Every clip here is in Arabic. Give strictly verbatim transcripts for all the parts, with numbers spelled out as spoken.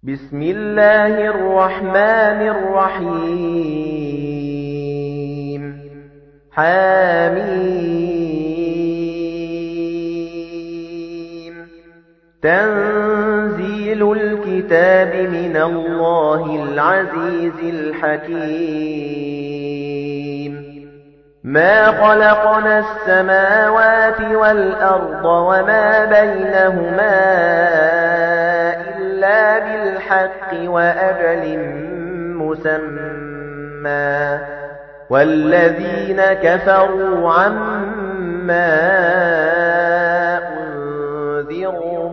بسم الله الرحمن الرحيم حميم تنزيل الكتاب من الله العزيز الحكيم ما خلقنا السماوات والأرض وما بينهما إلا بالحق وأجل مسمى والذين كفروا عما أنذروا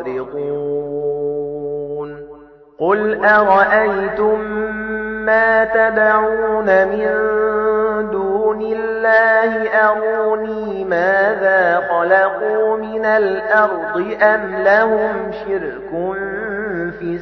معرضون قل أرأيتم ما تدعون من دون الله أروني ماذا خلقوا من الأرض أم لهم شرك في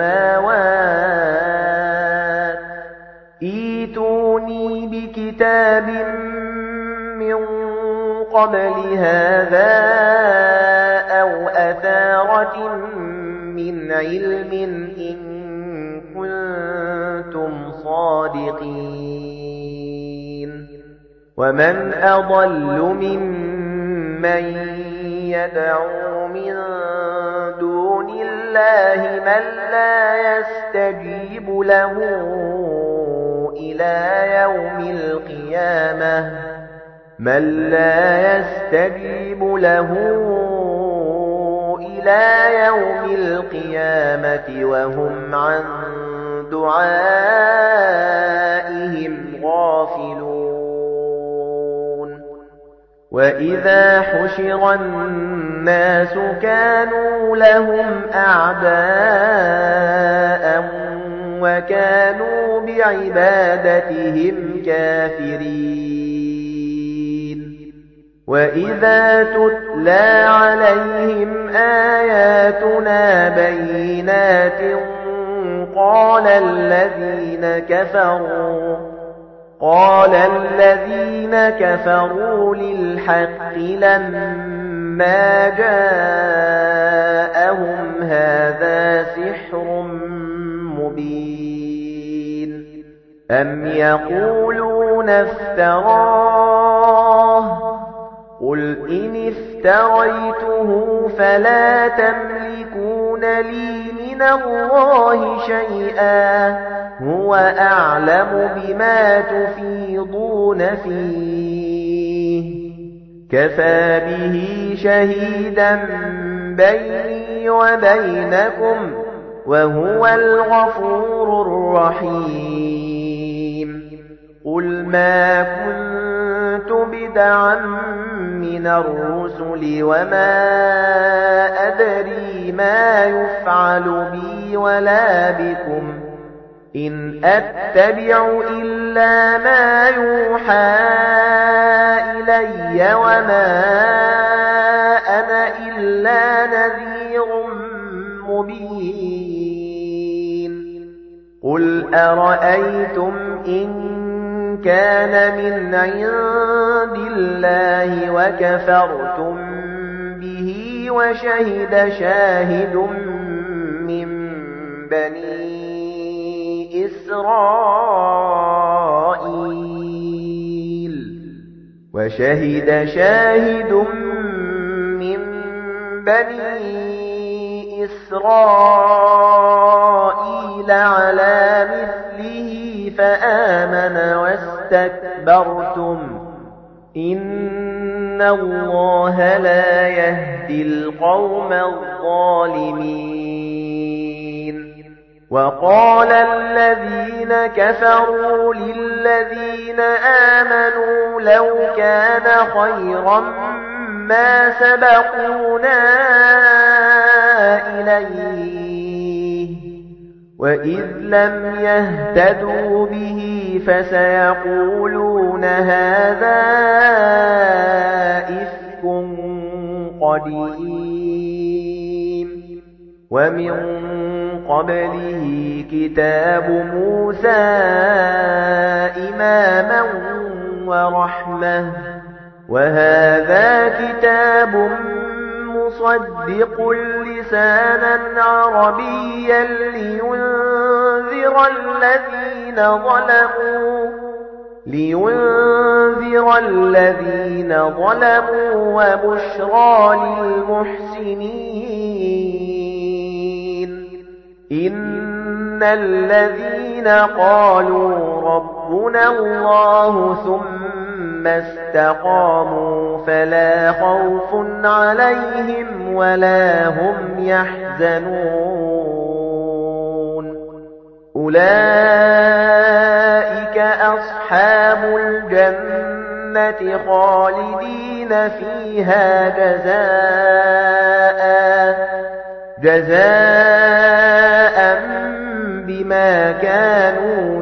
السماوات إيتوني بكتاب من قبل هذا أو أثارة من علم إن كنتم صادقين ومن أضل ممن يدعو من دون الله من لا يستجيب له إلى يوم القيامة من لا يستجيب له إلى يوم القيامة وهم عن دعائهم غافلون وإذا حشر الناس كانوا لهم أعداء وكانوا بعبادتهم كافرين وإذا تتلى عليهم آياتنا بينات قال الذين كفروا قال الذين كفروا للحق لما جاءهم هذا سحر مبين أم يقولون افتراه قل إن افتريته فلا تملكون لي من الله شيئا هو أعلم بما تفيضون فيه كفى به شهيدا بيني وبينكم وهو الغفور الرحيم قل ما كنت بدعا من الرسل وما أدري ما يفعل بي ولا بكم إن أتبع إلا ما يوحى إلي وما أنا إلا نذير مبين قل أرأيتم إن كان من عند الله وكفرتم به وشهد شاهد من بني إسرائيل وشهد شاهد من بني إسرائيل على مثله فآمن واستكبرتم إن الله لا يهدي القوم الظالمين وقال الذين كفروا للذين آمنوا لو كان خيرا ما سبقونا إليه وإذ لم يهتدوا به فسيقولون هذا إفك قديم ومن قبله كتاب موسى إماما ورحمة وهذا كتاب مُصَدِّقٌ لِسَانًا عَرَبِيًّا لِيُنذِرَ الَّذِينَ ظَلَمُوا لِيُنذِرَ الَّذِينَ ظَلَمُوا وَبُشْرَى لِلْمُحْسِنِينَ إِنَّ الَّذِينَ قَالُوا رَبُّنَا اللَّهُ ثُمَّ اسْتَقَامُوا فَلَا خَوْفٌ عَلَيْهِمْ وَلَا هُمْ يَحْزَنُونَ أُولَئِكَ أَصْحَابُ الْجَنَّةِ خَالِدِينَ فِيهَا جَزَاءً جَزَاءً بِمَا كَانُوا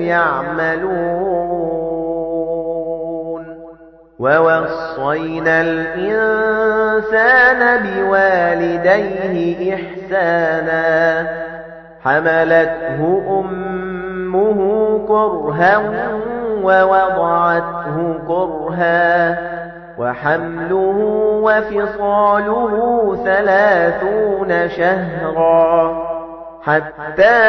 يَعْمَلُونَ وَوَصَّيْنَا الْإِنسَانَ بِوَالِدَيْهِ إِحْسَانًا حَمَلَتْهُ أُمُّهُ كُرْهًا وَوَضَعَتْهُ كُرْهًا وَحَمْلُهُ وَفِصَالُهُ ثَلَاثُونَ شَهْرًا حَتَّى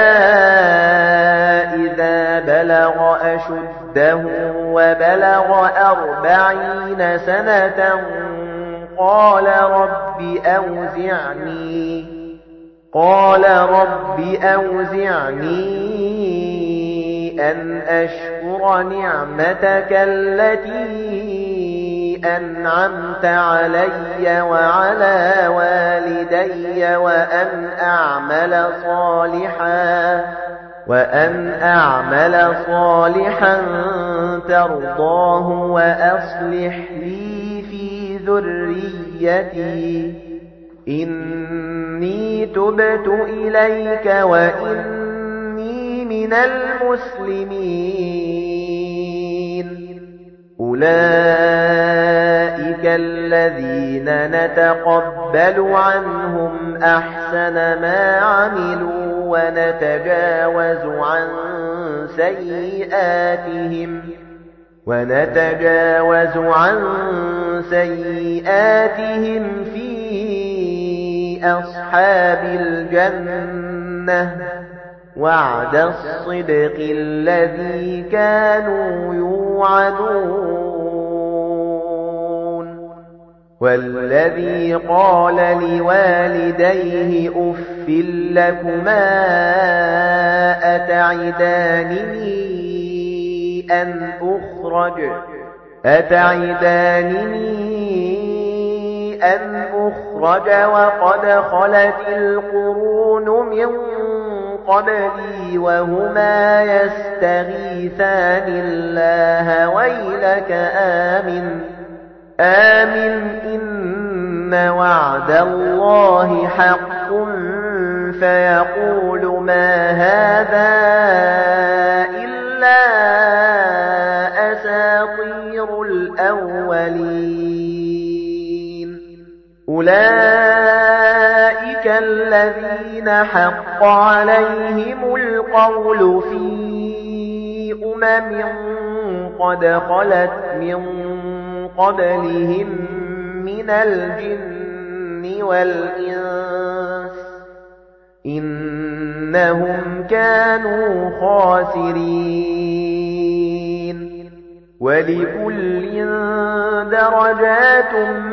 إِذَا بَلَغَ أَشُدَّهُ وَبَلَغَ أَرْبَعِينَ سَنَةً قَالَ رَبِّ أَوْزِعْنِي قَالَ رَبِّ أَوْزِعْنِي أَنْ أَشْكُرَ نِعْمَتَكَ الَّتِي أَنْعَمْتَ عَلَيَّ وَعَلَى وَالِدَيَّ وَأَنْ أَعْمَلَ صَالِحًا وَأَنْ أَعْمَلَ صَالِحًا تَرْضَاهُ وَأَصْلِحْ لِي فِي ذُرِّيَّتِي إِنِّي تُبْتُ إِلَيْكَ وَإِنِّي مِنَ الْمُسْلِمِينَ أُولَئِكَ الَّذِينَ نَتَقَبَّلُ عَنْهُمْ أَحْسَنَ مَا عَمِلُوا وَنَتَجَاوَزُ عَن سَيِّئَاتِهِمْ وَنَتَجَاوَزُ عَن سَيِّئَاتِهِمْ فِي أَصْحَابِ الْجَنَّةِ وَعْدَ الصِّدْقِ الَّذِي كَانُوا يُوعَدُونَ وَالَّذِي قَالَ لِوَالِدَيْهِ أُفٍّ لَّكُمَا أَتَعِدَانِنِي أَنْ أُخْرَجَ أَتَعِدَانِنِي أَنْ أُخْرَجَ وَقَدْ خَلَتِ الْقُرُونُ مِنْ قَبْلِي وَهُمَا يَسْتَغِيثَانِ اللَّهَ وَيْلَكَ آمِنْ آمِنْ إِنَّ وَعْدَ اللَّهِ حَقٌّ فَيَقُولُ مَا هَذَا إِلَّا أَسَاطِيرُ الْأَوَّلِينَ أُولَئِكَ الَّذِينَ حَقَّ عَلَيْهِمُ الْقَوْلُ فِي أُمَمٍ قَدْ خَلَتْ مِنْ قَبْلِهِمْ مِنَ الْجِنِّ وَالْإِنسِ إِنَّهُمْ كَانُوا خَاسِرِينَ وَلِكُلٍّ دَرَجَاتٌ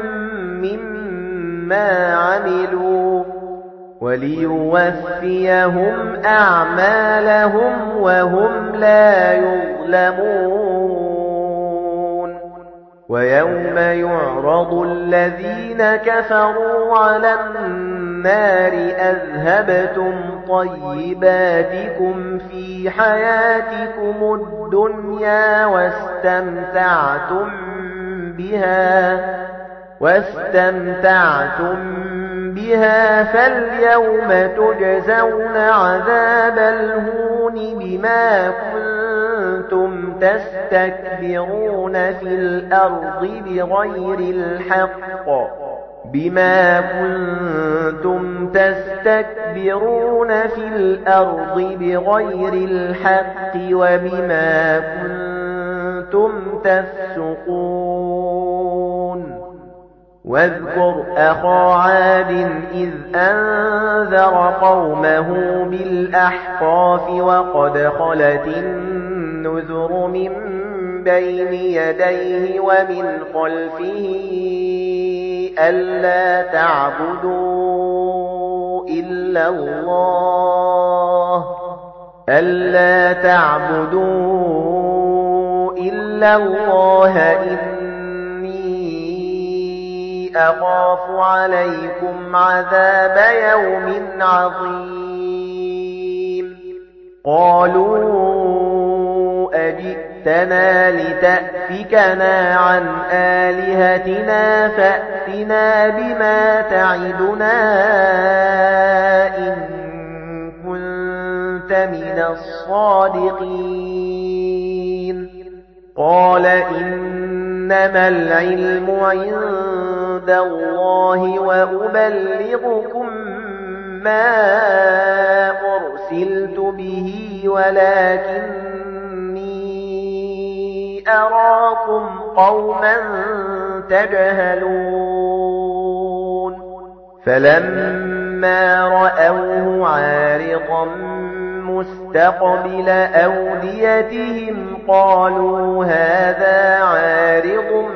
مِّمَّا عَمِلُوا وَلِيُوَفِّيَهُمْ أَعْمَالَهُمْ وَهُمْ لَا يُظْلَمُونَ وَيَوْمَ يُعْرَضُ الَّذِينَ كَفَرُوا عَلَى النَّارِ أَذْهَبْتُمْ طَيِّبَاتِكُمْ فِي حَيَاتِكُمُ الدُّنْيَا وَاسْتَمْتَعْتُمْ بِهَا وَاسْتَمْتَعْتُمْ بِهَا فَالْيَوْمَ تُجْزَوْنَ عَذَابَ الْهُونِ بِمَا كُنتُمْ تَسْتَكْبِرُونَ فِي الْأَرْضِ بِغَيْرِ الْحَقِّ بِمَا كُنتُمْ تَسْتَكْبِرُونَ فِي الْأَرْضِ بِغَيْرِ الْحَقِّ وَبِمَا كُنتُمْ تَفْسُقُونَ واذكر أخا عاد إذ أنذر قومه بالأحقاف وقد خلت النذر من بين يديه ومن خلفه ألا تعبدوا إلا الله ألا تعبدوا إلا الله إني أخاف عليكم عذاب يوم عظيم قالوا أجئتنا لتأفكنا عن آلهتنا فأتنا بما تعدنا إن كنت من الصادقين قال إنما العلم عند الله وأبلغكم ما أرسلت به ولكني أراكم قوما تجهلون فلما رأوه عارضا مستقبل أوديتهم قالوا هذا عارض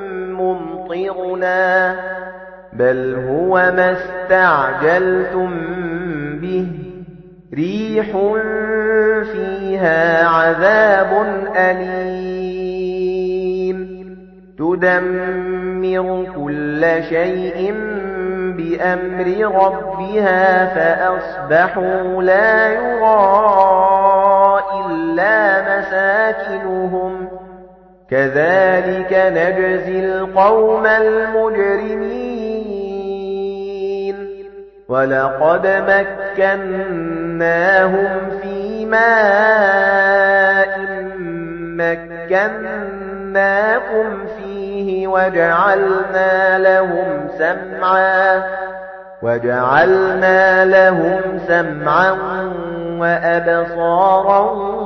ممطرنا بل هو ما استعجلتم به ريح فيها عذاب أليم تدمر كل شيء بأمر ربها فأصبحوا لا يرى إلا مساكنهم كذلك نجزي القوم المجرمين ولقد مكناهم في ماء مكناكم فيه وجعلنا لهم سمعا وجعلنا لهم سمعا وأبصارا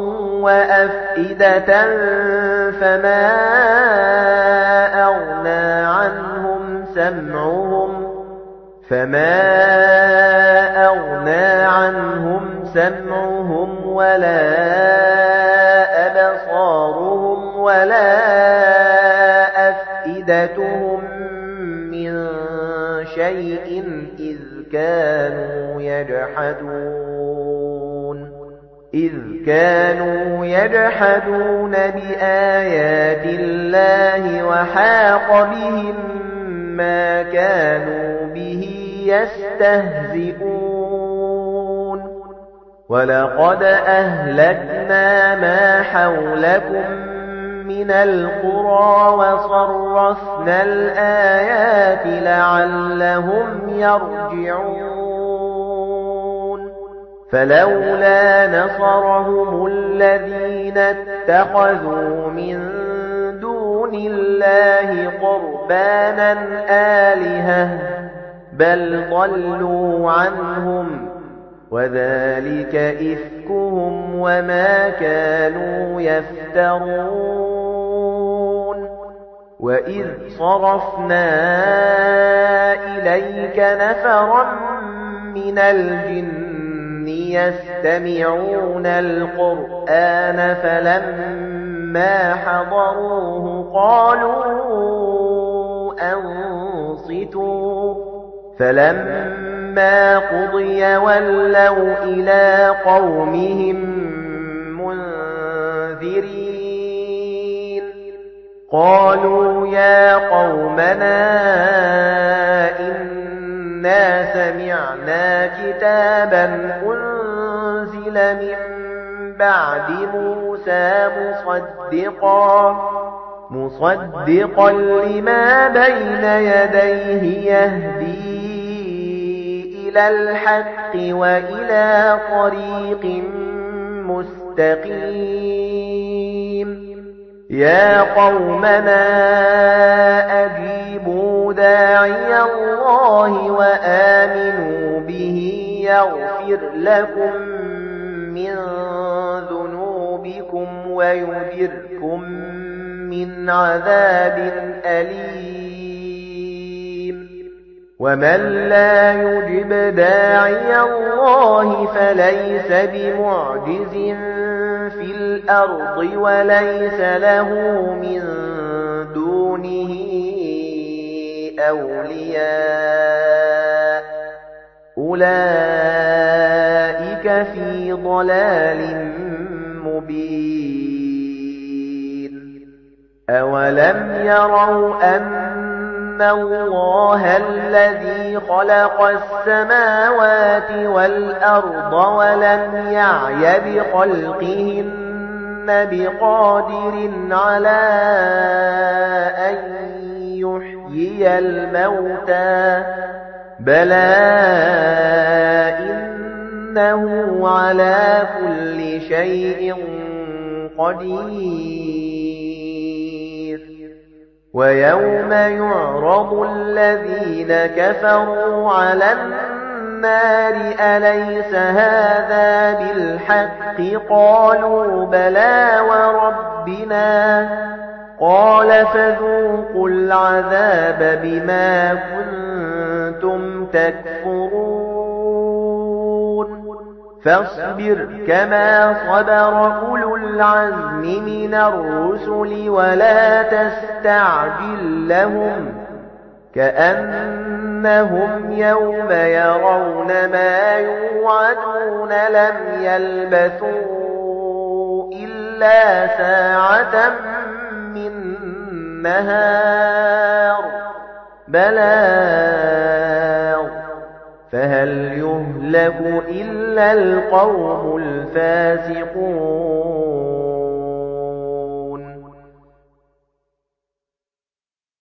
وأفئدة فما أغنى عنهم سمعهم فما أغنى عنهم سمعهم ولا أبصارهم ولا أفئدتهم من شيء إذ كانوا يجحدون إذ كانوا يجحدون بآيات الله وحاق بهم ما كانوا به يستهزئون ولقد أهلكنا ما حولكم من القرى وصرفنا الآيات لعلهم يرجعون فلولا نصرهم الذين اتخذوا من دون الله قربانا آلهة بل ضلوا عنهم وذلك إفكهم وما كانوا يفترون وإذ صرفنا إليك نفرا من الجن يستمعون القرآن فلما حضروه قالوا أنصتوا فلما قضي ولوا إلى قومهم منذرين قالوا يا قومنا إنا سمعنا كتابا أنزل من بعد موسى مصدقا مصدقا لما بين يديه يهدي إلى الحق وإلى طريق مستقيم يا قومنا أجيبوا داعي الله وآمنوا به يغفر لكم من ذنوبكم ويجركم من عذاب أليم وَمَن لَّا يُجِبْ دَاعِيَ اللَّهِ فَلَيْسَ بِمُعْجِزٍ فِي الْأَرْضِ وَلَيْسَ لَهُ مِن دُونِهِ أَوْلِيَاءُ أُولَئِكَ فِي ضَلَالٍ مُبِينٍ أَوَلَمْ يَرَوْا أَنَّ اللَّهَ الَّذِي خَلَقَ السَّمَاوَاتِ وَالْأَرْضَ وَلَمْ يَعْيَ بِخَلْقِهِنَّ بِقَادِرٍ عَلَى أَن يُحْيِيَ الْمَوْتَى بَلَى إِنَّهُ عَلَى كُلِّ شَيْءٍ قَدِيرٌ وَيَوْمَ يُعْرَضُ الَّذِينَ كَفَرُوا عَلَى النَّارِ أَلَيْسَ هَذَا بِالْحَقِّ قَالُوا بَلَى وَرَبِّنَا قَالَ فَذُوقُوا الْعَذَابَ بِمَا كُنتُمْ تَكْفُرُونَ فَاصْبِرْ كَمَا صَبَرَ أُولُو الْعَزْمِ مِنَ الرُّسُلِ وَلَا تَسْتَعْجِل لَّهُمْ كَأَنَّهُمْ يَوْمَ يَرَوْنَ مَا يُوعَدُونَ لَمْ يَلْبَثُوا إِلَّا سَاعَةً مِّن نَّهَارٍ بَلَاغٌ فَهَلْ يُهْلَكُ إِلَّا الْقَوْمُ الْفَاسِقُونَ